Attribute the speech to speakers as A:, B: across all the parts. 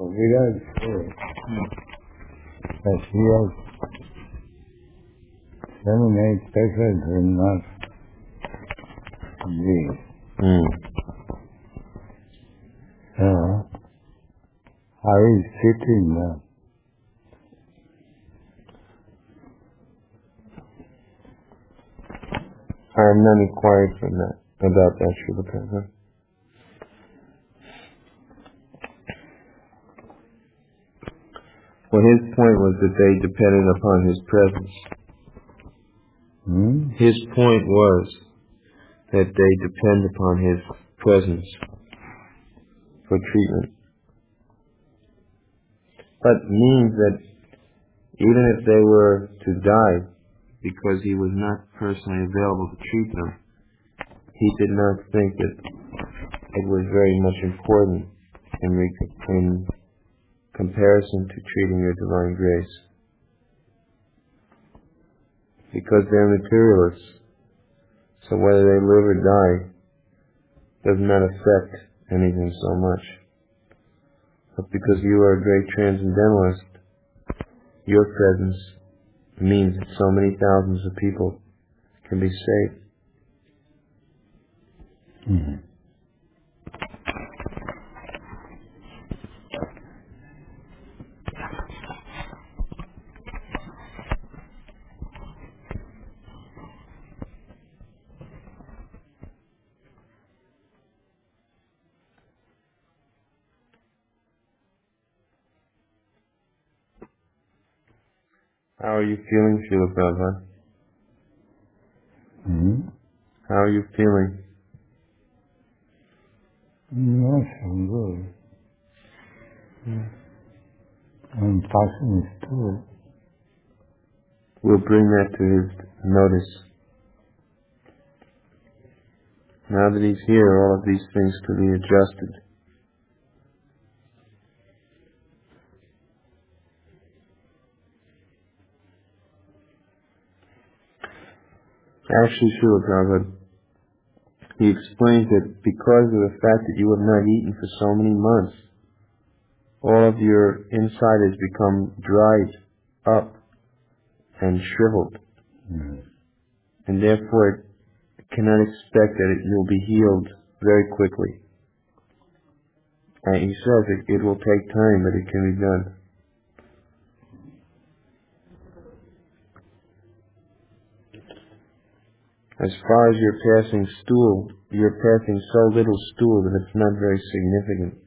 A: Viraj said that he has 7, 8 pesos will not be. How is sitting now?
B: I am not inquired about that, Srila Prabhupada. Well, his point was that they depended upon his presence. His point was that they depend upon his presence for treatment. But means that even if they were to die because he was not personally available to treat them, he did not think that it was very much important in comparison to treating your divine grace. Because they're materialists, so whether they live or die does not affect anything so much. But because you are a great transcendentalist, your presence means that so many thousands of people can be saved. How are you feeling, Srila Prabhupada? How are you feeling?
A: Yes, I'm good. I'm passing his tour.
B: We'll bring that to his notice. Now that he's here, all of these things can be adjusted. Actually, Srila Prabhupada, he explains that because of the fact that you have not eaten for so many months, all of your insides become dried up and shriveled. And therefore, it cannot expect that it will be healed very quickly. And he says it will take time, but it can be done. As far as you're passing stool, you're passing so little stool that it's not very significant.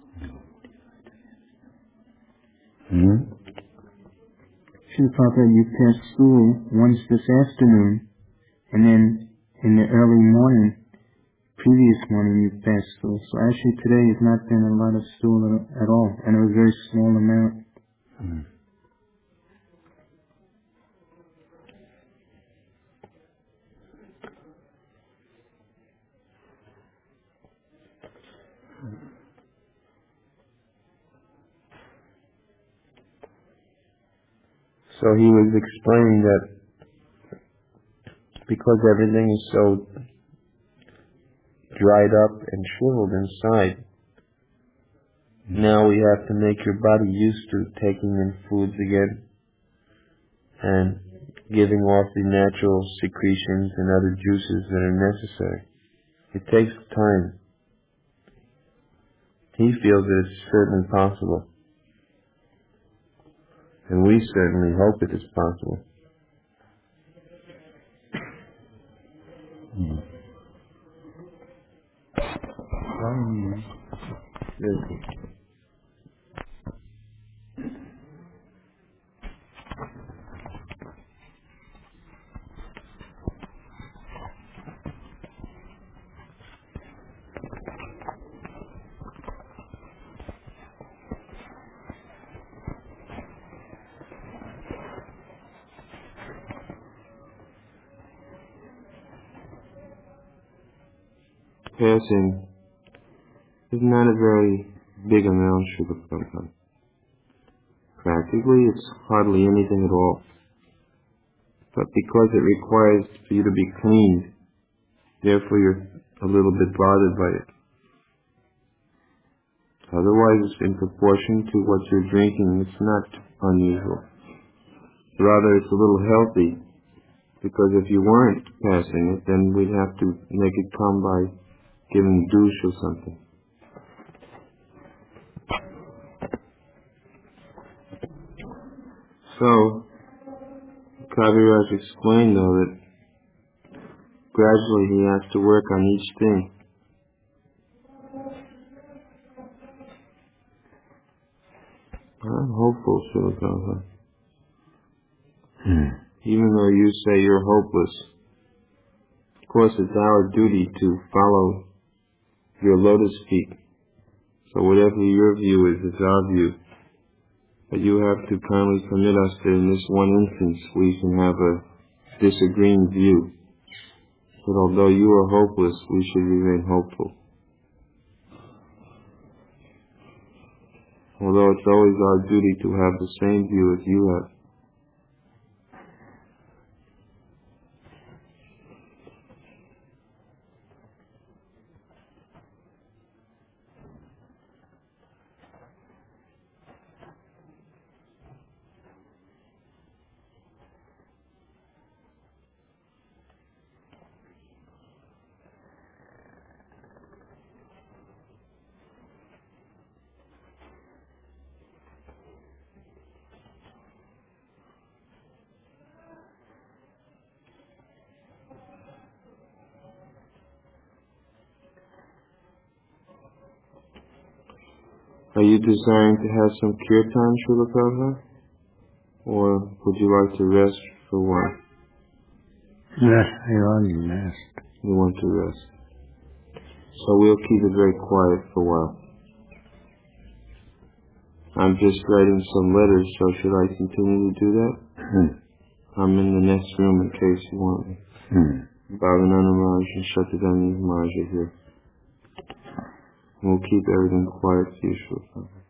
C: Srila Prabhupada, you passed stool once this afternoon, and then in the early morning, previous morning, you passed stool. So actually today has not been a lot of stool at all, and it was a very small amount.
B: So he was explaining that because everything is so dried up and shriveled inside, now we have to make your body used to taking in foods again and giving off the natural secretions and other juices that are necessary. It takes time. He feels that it's certainly possible. And we certainly hope it is possible. Passing is not a very big amount, Srila Prabhupada. Practically, it's hardly anything at all. But because it requires for you to be cleaned, therefore you're a little bit bothered by it. Otherwise, it's in proportion to what you're drinking. It's not unusual. Rather, it's a little healthy, because if you weren't passing it, then we'd have to make it come by giving douche or something. So, Kaviraj explained, though, that gradually he has to work on each thing. I'm hopeful, Srila Prabhupada. Even though you say you're hopeless, of course it's our duty to follow your lotus feet. So whatever your view is our view. But you have to kindly permit us that in this one instance we can have a disagreeing view. That although you are hopeless, we should remain hopeful. Although it's always our duty to have the same view as you have. Are you desiring to have some kirtan, Srila Prabhupada? Or would you like to rest for a while?
A: Yes, I already rest.
B: You want to rest. So we'll keep it very quiet for a while. I'm just writing some letters, so should I continue to do that? I'm in the next room in case you want me. Bhavanana Maharaj and Shatadani Maharaj are here. We'll keep everything quiet for you, Srila Prabhupada.